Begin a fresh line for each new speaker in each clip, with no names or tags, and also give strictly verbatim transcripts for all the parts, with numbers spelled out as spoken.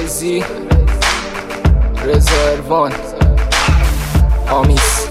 رئیزی، رضا اروان، آمیس.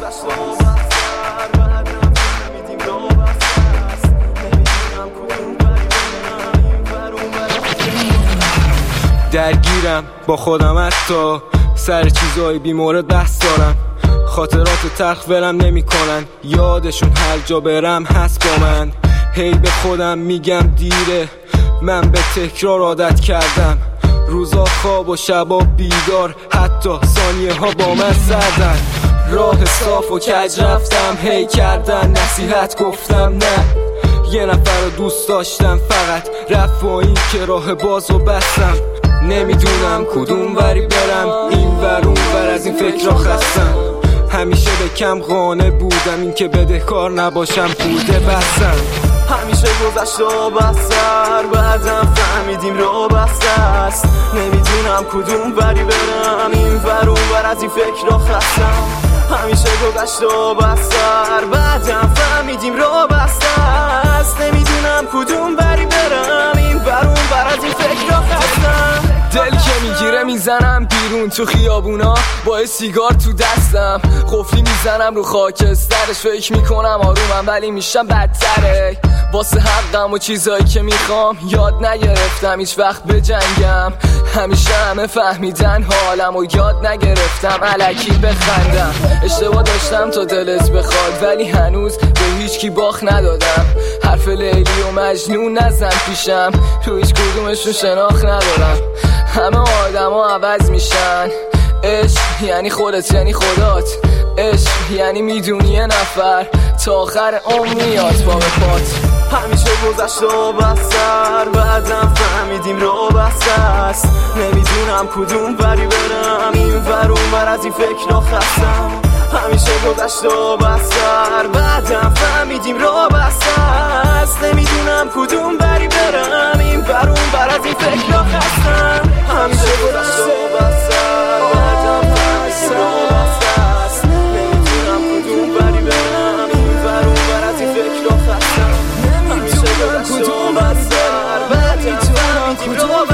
درگیرم با خودم، حتی سر چیزای بیمورد بحث دارم. خاطرات تلخ ولم نمی کنن، یادشون هر جا برم هست با من. هی به خودم میگم دیره، من به تکرار عادت کردم. روزا خواب و شبا بیدار، حتی ثانیه ها با من سردن. راه صاف و کج رفتم، هی کردن نصیحت گفتم نه. یه نفر رو دوست داشتم، فقط رفت با این که راه باز و بستم. نمیدونم کدوم وری برم، این ور اون ور از این فکر را خستم. همیشه به کم قانع بودم، این که بدهکار نباشم بوده بسم.
همیشه گذشت و بسر، بعدم فهمیدیم رو بسته است. نمیدونم کدوم وری برم، این ور اون ور از این فکر را خستم. همیشه گذشت و بسر، بعدم فهمیدیم رو بسته است. نمیدونم کدوم وری برم، این ور اون ور از این فکر را خستم.
دل که میگیره میزنم بیرون تو خیابونا با سیگار تو دستم. قفلی میزنم رو خاکسترش، فکر میکنم آرومم ولی میشم بدتره. واسه حقم و چیزایی که میخوام یاد نگرفتم هیچ وقت بجنگم. همیشه همه فهمیدن حالم و یاد نگرفتم الکی بخندم. اشتباه داشتم تا دلت بخواد، ولی هنوز به هیچ کی باخت ندادم. حرف لیلی و مجنون نزن پیشم، تو هیچ کدومشون شناخت ندارم. همه آدم ها عوض میشن، عشق یعنی خودت یعنی خدات. عشق یعنی میدونی یه نفر تا آخر عمر میاد با پات.
همیشه گذشت و بسر، بعدم فهمیدیم رو بسته است. نمیدونم کدوم وری برم، این ور اون ور از این فکر را خستم. همیشه گذشت و بسر، بعدم فهمیدیم رو بسته است. نمیدونم کدوم وری برم، این ور اون ور از این فکر را خستم. همیشه گذشت و بسر، بعدم فهمیدیم رو بسته است. نمیدونم کدوم وری برم، این ور اون ور از این فکر را خستم. همیشه گذشت و بسر، بعدم فهمیدیم رو بسته است.